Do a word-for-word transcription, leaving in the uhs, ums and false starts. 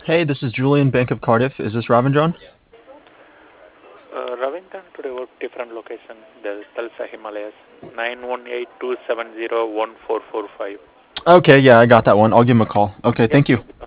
Hey, this is Julian, Bank of Cardiff. Is this Ravindran? Uh, Ravindran today work different location. The Talsa Himalayas nine one eight two seven zero one four four five. Okay, yeah, I got that one. I'll give him a call. Okay, Yeah, thank you.